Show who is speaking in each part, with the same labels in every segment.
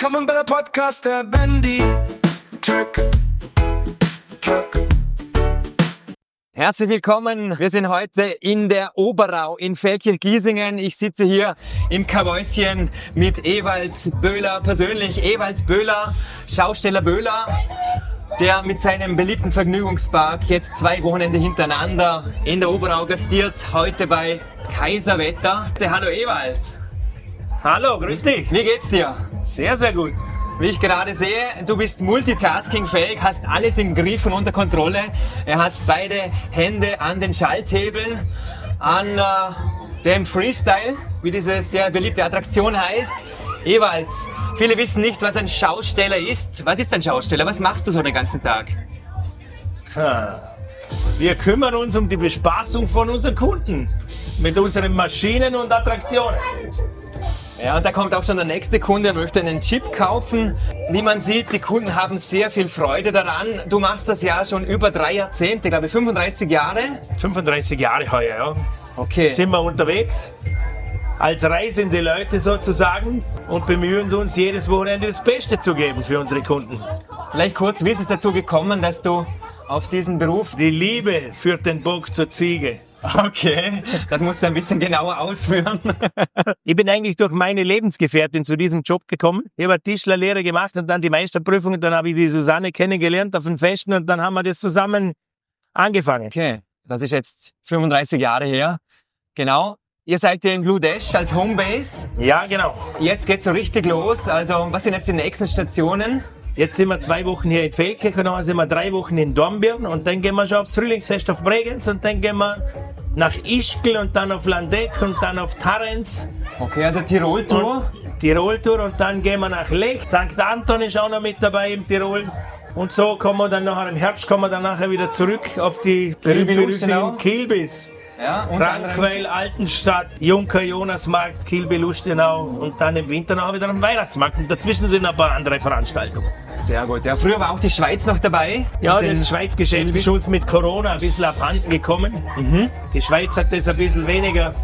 Speaker 1: Willkommen bei der Podcast der Bendy Truck.
Speaker 2: Herzlich willkommen. Wir sind heute in der Oberau in Feldkirch-Giesingen. Ich sitze hier im Kabäuschen mit Ewald Böhler persönlich. Ewald Böhler, Schausteller Böhler, der mit seinem beliebten Vergnügungspark jetzt 2 Wochenende hintereinander in der Oberau gastiert. Heute bei Kaiserwetter. Hallo Ewald.
Speaker 3: Hallo, grüß dich.
Speaker 2: Wie geht's dir?
Speaker 3: Sehr, sehr gut.
Speaker 2: Wie ich gerade sehe, du bist multitaskingfähig, hast alles im Griff und unter Kontrolle. Er hat beide Hände an den Schalthebeln, an dem Freestyle, wie diese sehr beliebte Attraktion heißt. Ewald, viele wissen nicht, was ein Schausteller ist. Was ist ein Schausteller? Was machst du so den ganzen Tag?
Speaker 3: Wir kümmern uns um die Bespaßung von unseren Kunden mit unseren Maschinen und Attraktionen.
Speaker 2: Ja, und da kommt auch schon der nächste Kunde, er möchte einen Chip kaufen. Wie man sieht, die Kunden haben sehr viel Freude daran. Du machst das ja schon über 3 Jahrzehnte, glaube ich, 35 Jahre.
Speaker 3: 35 Jahre heuer, ja.
Speaker 2: Okay.
Speaker 3: Sind wir unterwegs als reisende Leute sozusagen und bemühen uns jedes Wochenende das Beste zu geben für unsere Kunden.
Speaker 2: Vielleicht kurz, wie ist es dazu gekommen, dass du auf diesen Beruf...
Speaker 3: Die Liebe führt den Bock zur Ziege.
Speaker 2: Okay, das musst du ein bisschen genauer ausführen.
Speaker 3: Ich bin eigentlich durch meine Lebensgefährtin zu diesem Job gekommen. Ich habe Tischlerlehre gemacht und dann die Meisterprüfung. Und dann habe ich die Susanne kennengelernt auf den Festen und dann haben wir das zusammen angefangen.
Speaker 2: Okay, das ist jetzt 35 Jahre her. Genau. Ihr seid hier in Blue Dash als Homebase.
Speaker 3: Ja, genau.
Speaker 2: Jetzt geht's so richtig los. Also, was sind jetzt die nächsten Stationen?
Speaker 3: Jetzt sind wir 2 Wochen hier in Feldkirch und dann sind wir 3 Wochen in Dornbirn und dann gehen wir schon aufs Frühlingsfest auf Bregenz und dann gehen wir nach Ischgl und dann auf Landeck und dann auf Tarrenz.
Speaker 2: Okay, also Tirol-Tour.
Speaker 3: Tirol-Tour und dann gehen wir nach Lech. St. Anton ist auch noch mit dabei im Tirol. Und so kommen wir dann nachher im Herbst nachher wieder zurück auf die berühmten Kilbis.
Speaker 2: Ja,
Speaker 3: Rankweil, Altenstadt, Junker, Jonasmarkt, Kilby, Lustenau und dann im Winter noch wieder am Weihnachtsmarkt. Und dazwischen sind ein paar andere Veranstaltungen.
Speaker 2: Sehr gut. Ja, früher war auch die Schweiz noch dabei.
Speaker 3: Ja, das Schweizgeschäft ist uns mit Corona ein bisschen abhanden gekommen. Die Schweiz hat das ein bisschen weniger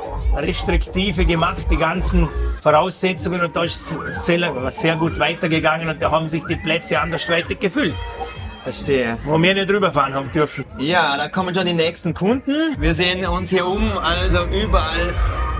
Speaker 3: restriktive gemacht, die ganzen Voraussetzungen. Und da ist es sehr gut weitergegangen und da haben sich die Plätze andersweitig gefüllt.
Speaker 2: Verstehe.
Speaker 3: Wo wir nicht rüberfahren haben dürfen.
Speaker 2: Ja, da kommen schon die nächsten Kunden. Wir sehen uns hier also überall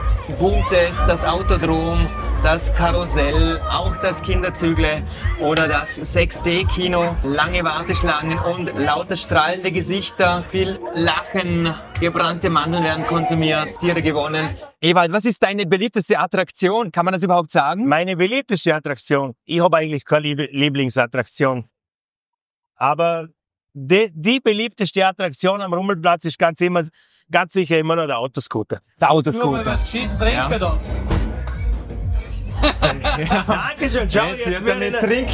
Speaker 2: Buntes, das Autodrom, das Karussell, auch das Kinderzügle oder das 6D-Kino. Lange Warteschlangen und lauter strahlende Gesichter, viel Lachen, gebrannte Mandeln werden konsumiert, Tiere gewonnen. Ewald, was ist deine beliebteste Attraktion? Kann man das überhaupt sagen?
Speaker 3: Meine beliebteste Attraktion? Ich habe eigentlich keine Lieblingsattraktion. Aber die beliebteste Attraktion am Rummelplatz ist ganz sicher immer noch der Autoscooter.
Speaker 2: Der Autoscooter.
Speaker 4: Was Gescheites trinken da.
Speaker 3: Dankeschön, schau, jetzt werden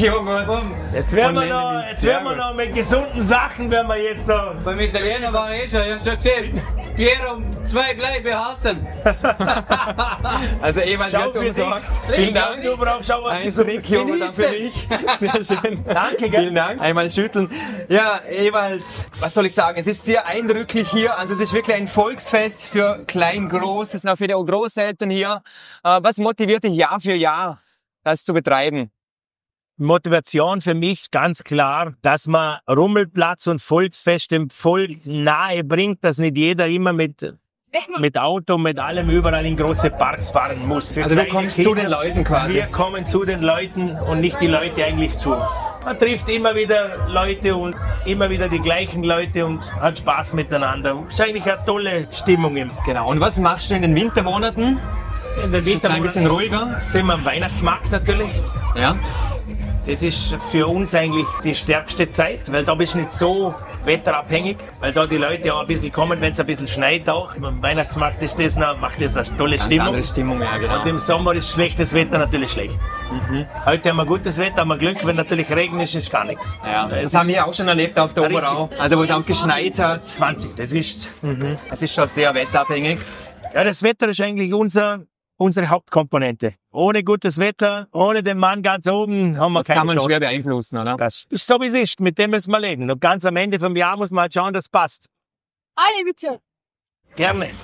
Speaker 3: wir noch mit gesunden Sachen, werden wir jetzt noch...
Speaker 4: Beim Italiener war ich schon, ich hab schon gesehen. Bier um 2 gleich behalten.
Speaker 2: Also Ewald wird umsorgt.
Speaker 3: Vielen Dank, du brauchst auch was
Speaker 2: Ein
Speaker 3: Gesundes.
Speaker 2: Trinkjunge für mich. Sehr schön.
Speaker 3: Danke, gell?
Speaker 2: Vielen Dank. Einmal schütteln. Ja, Ewald, was soll ich sagen? Es ist sehr eindrücklich hier. Also es ist wirklich ein Volksfest für Klein, Groß. Es sind auch viele Großeltern hier. Was motiviert dich Jahr für Jahr, das zu betreiben?
Speaker 3: Motivation für mich ganz klar, dass man Rummelplatz und Volksfest dem Volk nahe bringt, dass nicht jeder immer mit Auto, mit allem überall in große Parks fahren muss. Für
Speaker 2: also du kommst
Speaker 3: Kinder,
Speaker 2: zu den Leuten quasi?
Speaker 3: Wir kommen zu den Leuten und nicht die Leute eigentlich zu uns. Man trifft immer wieder Leute und immer wieder die gleichen Leute und hat Spaß miteinander. Es ist eigentlich eine tolle Stimmung.
Speaker 2: Genau. Und was machst du in den Wintermonaten?
Speaker 3: In den
Speaker 2: Ist es ein bisschen ruhiger?
Speaker 3: Sind wir am Weihnachtsmarkt natürlich.
Speaker 2: Ja.
Speaker 3: Das ist für uns eigentlich die stärkste Zeit, weil da bist du nicht so wetterabhängig, weil da die Leute auch ein bisschen kommen, wenn es ein bisschen schneit auch. Beim Weihnachtsmarkt ist das noch, macht das eine tolle Stimmung.
Speaker 2: Andere Stimmung, ja, genau.
Speaker 3: Und im Sommer ist schlechtes Wetter natürlich schlecht. Heute haben wir gutes Wetter, haben wir Glück, wenn natürlich Regen ist, ist gar nichts.
Speaker 2: Ja, das haben wir auch schon erlebt auf der
Speaker 3: Richtig.
Speaker 2: Oberau, also wo es auch geschneit hat.
Speaker 3: 20, das ist...
Speaker 2: Es ist schon sehr wetterabhängig.
Speaker 3: Ja, das Wetter ist eigentlich unsere Hauptkomponente. Ohne gutes Wetter, ohne den Mann ganz oben, haben wir
Speaker 2: Das
Speaker 3: keine
Speaker 2: kann man
Speaker 3: Chance.
Speaker 2: schwer beeinflussen, oder?
Speaker 3: Das ist so, wie es ist. Mit dem müssen wir leben. Und ganz am Ende vom Jahr muss man halt schauen, dass es passt.
Speaker 5: Alle bitte.
Speaker 3: Gerne.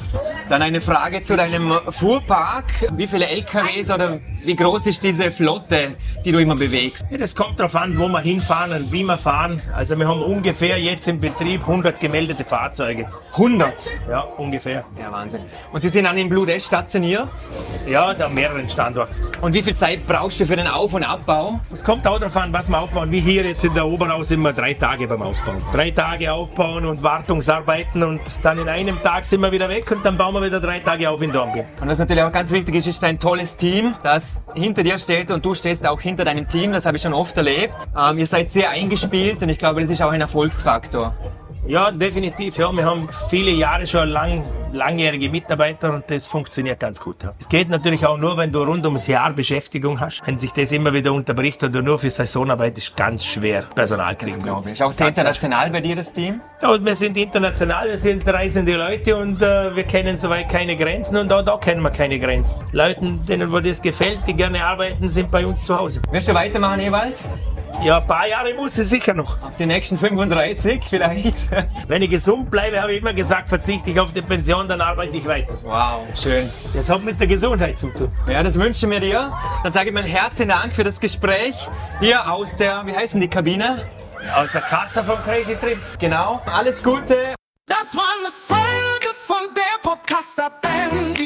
Speaker 2: Dann eine Frage zu deinem Fuhrpark. Wie viele LKWs oder wie groß ist diese Flotte, die du immer bewegst?
Speaker 3: Ja, das kommt darauf an, wo wir hinfahren und wie wir fahren. Also wir haben ungefähr jetzt im Betrieb 100 gemeldete Fahrzeuge.
Speaker 2: 100?
Speaker 3: Ja, ungefähr.
Speaker 2: Ja, Wahnsinn. Und Sie sind dann in Bludesch stationiert?
Speaker 3: Ja, da mehreren Standorten.
Speaker 2: Und wie viel Zeit brauchst du für den Auf- und Abbau?
Speaker 3: Es kommt auch darauf an, was wir aufbauen. Wie hier jetzt in der Oberau sind wir 3 Tage beim Aufbauen. 3 Tage aufbauen und Wartungsarbeiten und dann in einem Tag sind wir wieder weg und dann bauen wir wieder 3 Tage auf in Dornbirn.
Speaker 2: Und was natürlich auch ganz wichtig ist ein tolles Team, das hinter dir steht und du stehst auch hinter deinem Team. Das habe ich schon oft erlebt. Ihr seid sehr eingespielt und ich glaube, das ist auch ein Erfolgsfaktor.
Speaker 3: Ja, definitiv. Ja, wir haben viele Jahre schon langjährige Mitarbeiter und das funktioniert ganz gut. Ja. Es geht natürlich auch nur, wenn du rund ums Jahr Beschäftigung hast. Wenn sich das immer wieder unterbricht oder nur für Saisonarbeit, ist ganz schwer Personal kriegen.
Speaker 2: Ist auch sehr international bei dir, das Team?
Speaker 3: Ja, und wir sind international, wir sind reisende Leute und wir kennen soweit keine Grenzen und auch da kennen wir keine Grenzen. Leuten, denen wo das gefällt, die gerne arbeiten, sind bei uns zu Hause.
Speaker 2: Wirst du weitermachen, Ewald?
Speaker 3: Ja, ein paar Jahre muss es sicher noch.
Speaker 2: Auf die nächsten 35 vielleicht?
Speaker 3: Wenn ich gesund bleibe, habe ich immer gesagt, verzichte ich auf die Pension, dann arbeite ich weiter.
Speaker 2: Wow, schön.
Speaker 3: Das hat mit der Gesundheit zu tun.
Speaker 2: Ja, das wünschen wir dir. Dann sage ich mir herzlichen Dank für das Gespräch hier aus der, wie heißt denn die Kabine?
Speaker 3: Aus der Kasse vom Crazy Trip.
Speaker 2: Genau. Alles Gute.
Speaker 1: Das war eine Folge von der Podcaster Bandit.